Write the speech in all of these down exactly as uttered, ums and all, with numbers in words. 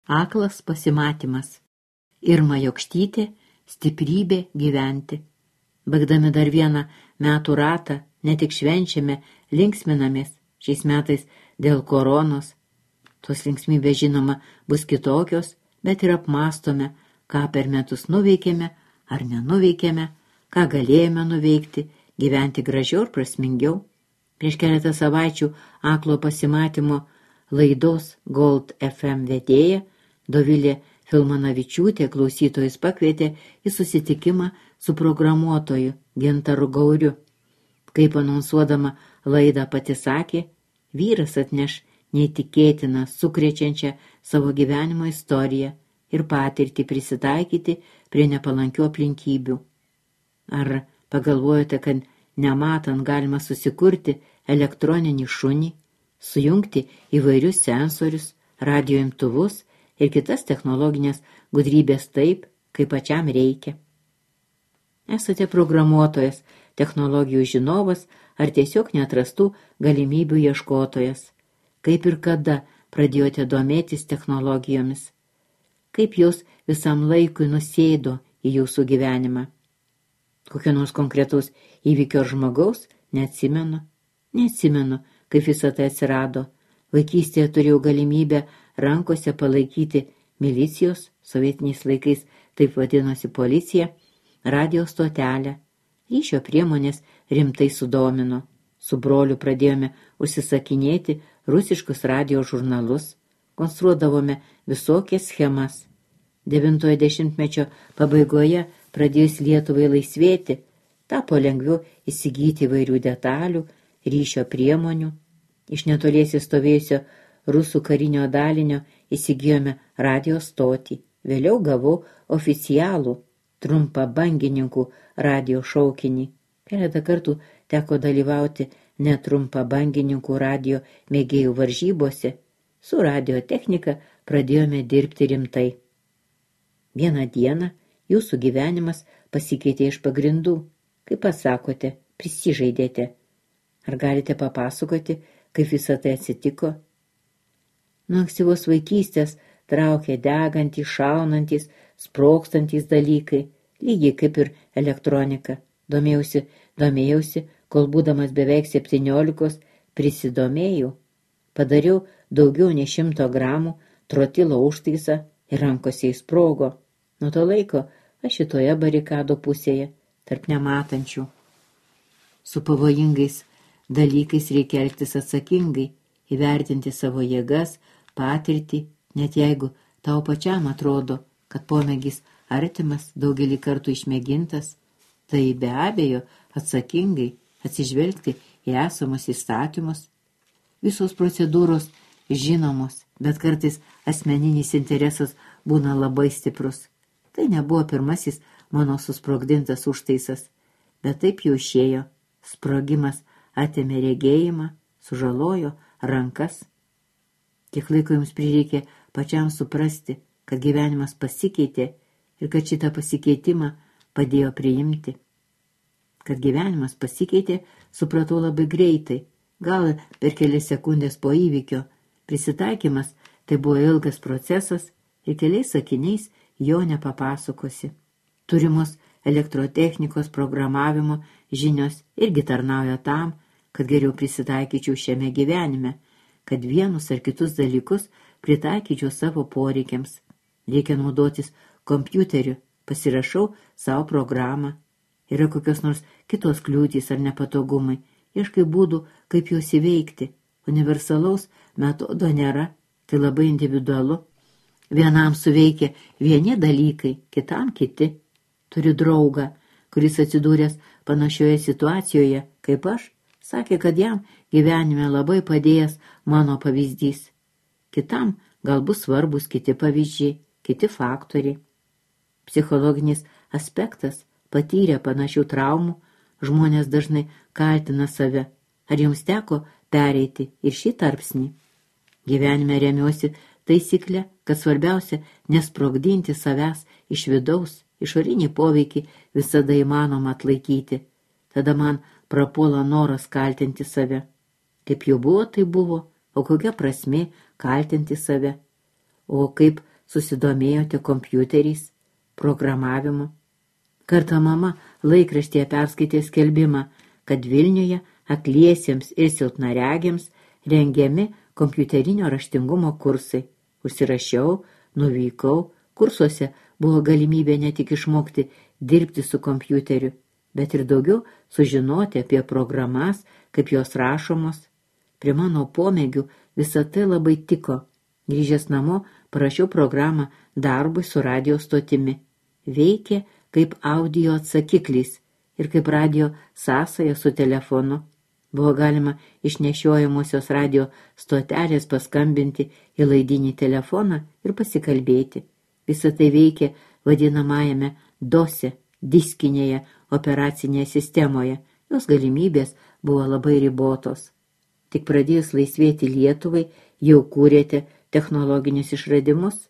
Aklas pasimatymas. Irma Jokštytė, stiprybė gyventi. Baigdami dar vieną metų ratą, ne tik švenčiame, linksminamės šiais metais dėl koronos. Tos linksmybės, žinoma, bus kitokios, bet ir apmastome, ką per metus nuveikėme ar nenuveikėme, ką galėjome nuveikti, gyventi gražiau ir prasmingiau. Prieš keletą savaičių aklo pasimatymo laidos Gold F M vedėja Dovilė Filmanavičiūtė klausytojus pakvietė į susitikimą su programuotoju Gintaru Gauriu. Kaip anonsuodama laidą pati sakė, vyras atneš neįtikėtiną, sukrečiančią savo gyvenimo istoriją ir patirtį prisitaikyti prie nepalankių aplinkybių. Ar pagalvojote, kad nematant galima susikurti elektroninį šunį, sujungti įvairius sensorius, radijo imtuvus ir kitas technologinės gudrybės taip, kaip pačiam reikia? Esate programuotojas, technologijų žinovas ar tiesiog neatrastų galimybių ieškotojas? Kaip ir kada pradėjote domėtis technologijomis? Kaip jos visam laikui nusėdo į jūsų gyvenimą? Kokio nors konkretaus įvykio žmogaus neatsimenu. Neatsimenu, kaip visą tai atsirado. Vaikystėje turėjau galimybę rankose palaikyti milicijos, sovietiniais laikais taip vadinosi policija, radijo stotelę. Ryšio priemonės rimtai sudomino. Su broliu pradėjome užsisakinėti rusiškus radijo žurnalus, konstruodavome visokias schemas. Devintojo dešimtmečio pabaigoje pradėjus Lietuvai laisvėti, tapo lengviau įsigyti įvairių detalių, ryšio priemonių. Iš netoliese stovėjusio rusų karinio dalinio įsigijome radio stotį. Vėliau gavau oficialų trumpą bangininkų radio šaukinį. Keletą kartų teko dalyvauti netrumpą bangininkų radio mėgėjų varžybose. Su radio technika pradėjome dirbti rimtai. Vieną dieną jūsų gyvenimas pasikeitė iš pagrindų. Kaip pasakote, prisižaidėte. Ar galite papasakoti, kaip visą tai atsitiko? Nuo ankstyvos vaikystės traukė degantys, šaunantys, sprogstantys dalykai, lygiai kaip ir elektronika. Domėjausi, domėjausi, kol būdamas beveik septyniolikos prisidomėjau. Padariau daugiau nei šimto gramų trotilo užtaisą ir rankose įsprogo. Nuo to laiko aš šitoje barikado pusėje, tarp nematančių. Su pavojingais dalykais reikia elgtis atsakingai, įvertinti savo jėgas, patirtį, net jeigu tau pačiam atrodo, kad pomėgis artimas, daugelį kartų išmėgintas, tai be abejo atsakingai atsižvelgti į esamus įstatymus. Visos procedūros žinomos, bet kartais asmeninis interesas būna labai stiprus. Tai nebuvo pirmasis mano susprogdintas užtaisas, bet taip jau išėjo. Sprogimas atėmė regėjimą, sužalojo rankas. Kiek laiko jums prireikė pačiam suprasti, kad gyvenimas pasikeitė ir kad šitą pasikeitimą padėjo priimti. Kad gyvenimas pasikeitė, supratau labai greitai, gal per kelias sekundės po įvykio. Prisitaikymas tai buvo ilgas procesas ir keliais sakiniais jo nepapasakosi. Turimos elektrotechnikos programavimo žinios irgi tarnauja tam, kad geriau prisitaikyčiau šiame gyvenime, kad vienus ar kitus dalykus pritaikyčiau savo poreikiams. Reikia naudotis kompiuteriu, pasirašau savo programą. Yra kokios nors kitos kliūtys ar nepatogumai, ieškai būdų, kaip juos įveikti. Universalaus metodo nėra, tai labai individualu. Vienam suveikia vieni dalykai, kitam kiti. Turiu draugą, kuris atsidūręs panašioje situacijoje, kaip aš, sakė, kad jam gyvenime labai padėjęs mano pavyzdys. Kitam gal bus svarbus kiti pavyzdžiai, kiti faktoriai. Psichologinis aspektas: patyrę panašių traumų, žmonės dažnai kaltina save. Ar jums teko pereiti ir šį tarpsnį? Gyvenime remiuosi taisyklę, kad svarbiausia nesprogdinti savęs iš vidaus, išorinį poveikį visada įmanoma atlaikyti. Tada man prapuola noras kaltinti save. Kaip jau buvo, tai buvo, o kokia prasmė kaltinti save? O kaip susidomėjote kompiuteriais, programavimu? Kartą mama laikraštyje perskaitė skelbimą, kad Vilniuje akliesiems ir silpnaregiams rengiami kompiuterinio raštingumo kursai. Užsirašiau, nuvykau, kursuose buvo galimybė ne tik išmokti dirbti su kompiuteriu, bet ir daugiau sužinoti apie programas, kaip jos rašomos. Prie mano pomėgių visą tai labai tiko. Grįžęs namo, parašiau programą darbui su radio stotimi. Veikė kaip audio atsakiklis ir kaip radio sąsaja su telefonu. Buvo galima iš nešiojamosios radio stotelės paskambinti į laidinį telefoną ir pasikalbėti. Visą tai veikė vadinamajame dose, diskinėje operacinėje sistemoje. Jos galimybės buvo labai ribotos. Tik pradėjus laisvėti Lietuvai, jau kūrėte technologinius išradimus?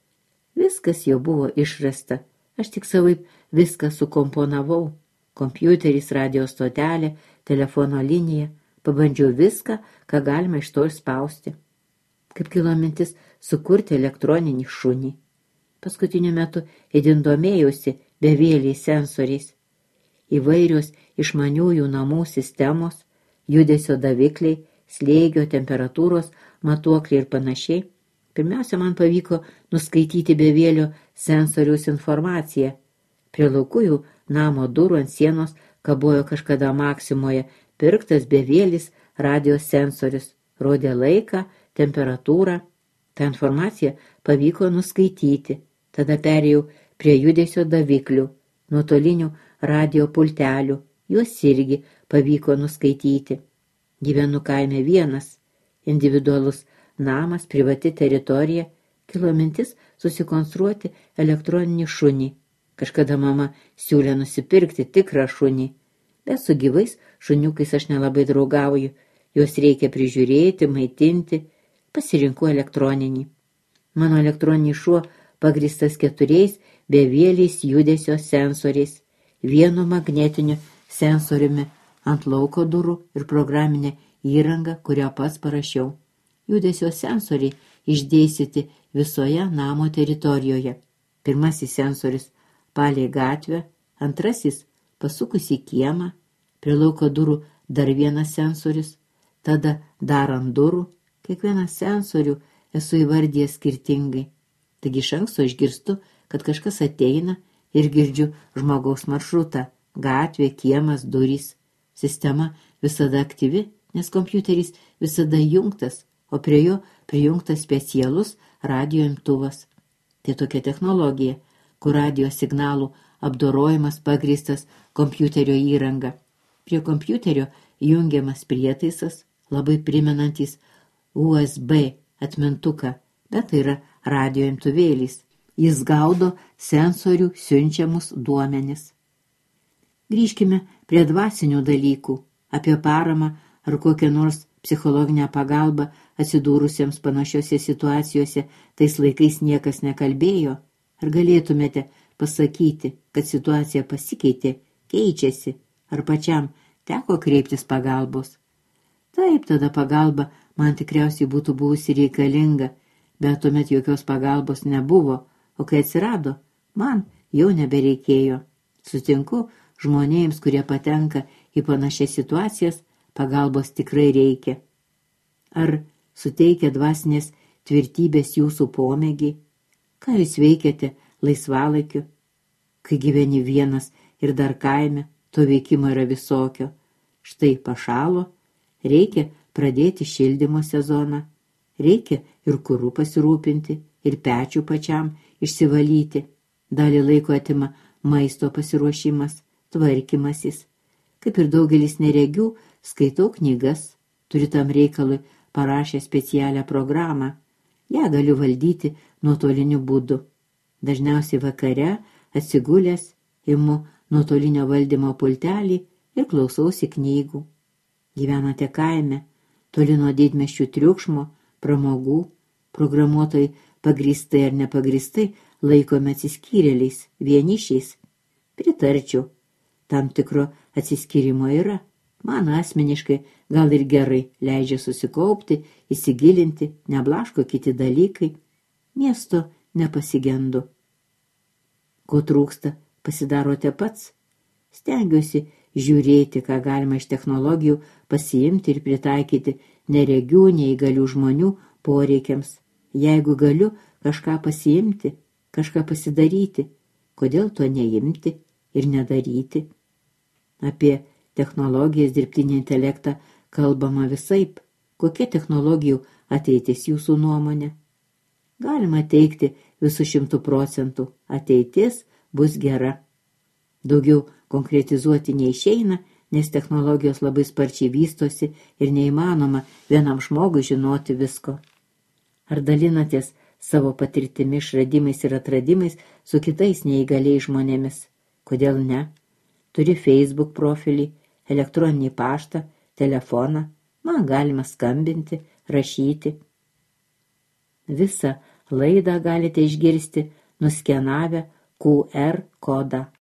Viskas jau buvo išrasta. Aš tik savaip viską sukomponavau. Kompiuteris, radio stotelė, telefono linija. Pabandžiau viską, ką galima iš to išspausti. Kaip kilo mintis sukurti elektroninį šunį. Paskutiniu metu itin domėjausi bevėliais sensoriais. Įvairios išmaniųjų namų sistemos, judesio davikliai, slėgio, temperatūros, matuokliai ir panašiai. Pirmiausia, man pavyko nuskaityti bevėlio sensoriaus informaciją. Prie laukujų namo durų ant sienos kabojo kažkada Maksimoje pirktas bevėlis radio sensorius. Rodė laiką, temperatūrą. Ta informacija pavyko nuskaityti. Tada perėjau prie judesio daviklių, nuotolinių radio pultelių. Juos irgi pavyko nuskaityti. Gyvenu kaime vienas, individualus namas, privati teritorija. Kilo mintis susikonstruoti elektroninį šunį. Kažkada mama siūlė nusipirkti tikrą šunį. Bet su gyvais šuniukais aš nelabai draugauju. Juos reikia prižiūrėti, maitinti. Pasirinkau elektroninį. Mano elektroninis šuo pagristas keturiais bevėliais judesio sensoriais. Vienu magnetiniu sensoriumi ant lauko durų ir programinė įranga, kurią pats parašiau. Judesio sensoriai išdėstyti visoje namo teritorijoje. Pirmasis sensorius palei gatvę, antrasis pasukus į kiemą, prie lauko durų dar vienas sensorius, tada dar ant durų. Kiekvieną sensorių esu įvardijęs skirtingai. Taigi iš anksto išgirstu, kad kažkas ateina ir girdžiu žmogaus maršrutą, gatvė, kiemas, durys. Sistema visada aktyvi, nes kompiuteris visada jungtas, o prie jo prijungtas specialus radio imtuvas. Tai tokia technologija, kur radio signalų apdorojimas pagrįstas kompiuterio įranga. Prie kompiuterio jungiamas prietaisas, labai primenantis U S B atmintuką, bet tai yra radio imtuvėlis. Jis gaudo sensorių siunčiamus duomenis. Grįžkime prie dvasinių dalykų, apie paramą ar kokią nors psichologinę pagalbą atsidūrusiems panašiose situacijose. Tais laikais niekas nekalbėjo. Ar galėtumėte pasakyti, kad situacija pasikeitė, keičiasi, ar pačiam teko kreiptis pagalbos? Taip, tada pagalba man tikriausiai būtų buvusi reikalinga, bet tuomet jokios pagalbos nebuvo, o kai atsirado, man jau nebereikėjo. Sutinku, žmonėms, kurie patenka į panašias situacijas, pagalbos tikrai reikia. Ar suteikia dvasinės tvirtybės jūsų pomėgiai? Ką jūs veikiate laisvalaikiu? Kai gyveni vienas ir dar kaime, to veikimo yra visokio. Štai pašalo, reikia pradėti šildymo sezoną, reikia ir kurų pasirūpinti, ir pečių pačiam išsivalyti. Dalį laiko atima maisto pasiruošimas, tvarkymasis. Kaip ir daugelis neregių, skaitau knygas, turiu tam reikalui parašę specialią programą. Ją galiu valdyti nuotoliniu būdu. Dažniausiai vakare atsigulęs imu nuotolinio valdymo pultelį ir klausausi knygų. Gyvenate kaime, toli nuo didmiesčių triukšmo, pramogų, programuotojai pagrįstai ar nepagrįstai laikome atsiskyrėliais, vienišiais. Pritarčiau, tam tikro atsiskyrimo yra. Man asmeniškai gal ir gerai leidžia susikaupti, įsigilinti, neblaško kiti dalykai. Miesto nepasigendu. Ko trūksta, pasidarote pats? Stengiuosi žiūrėti, ką galima iš technologijų pasiimti ir pritaikyti neregių, neįgalių žmonių poreikiams. Jeigu galiu kažką pasiimti, kažką pasidaryti, kodėl to neimti ir nedaryti? Apie technologijas, dirbtinį intelektą kalbama visaip. Kokia technologijų ateitis jūsų nuomonė? Galima teigti visų šimtų procentų. Ateitis bus gera. Daugiau konkretizuoti neišeina, nes technologijos labai sparčiai vystosi ir neįmanoma vienam žmogui žinoti visko. Ar dalinatės savo patirtimi, išradimais ir atradimais su kitais neįgaliais žmonėmis? Kodėl ne? Turi Facebook profilį, elektroninį paštą, telefoną, man galima skambinti, rašyti. Visą laidą galite išgirsti nuskenavę Q R kodą.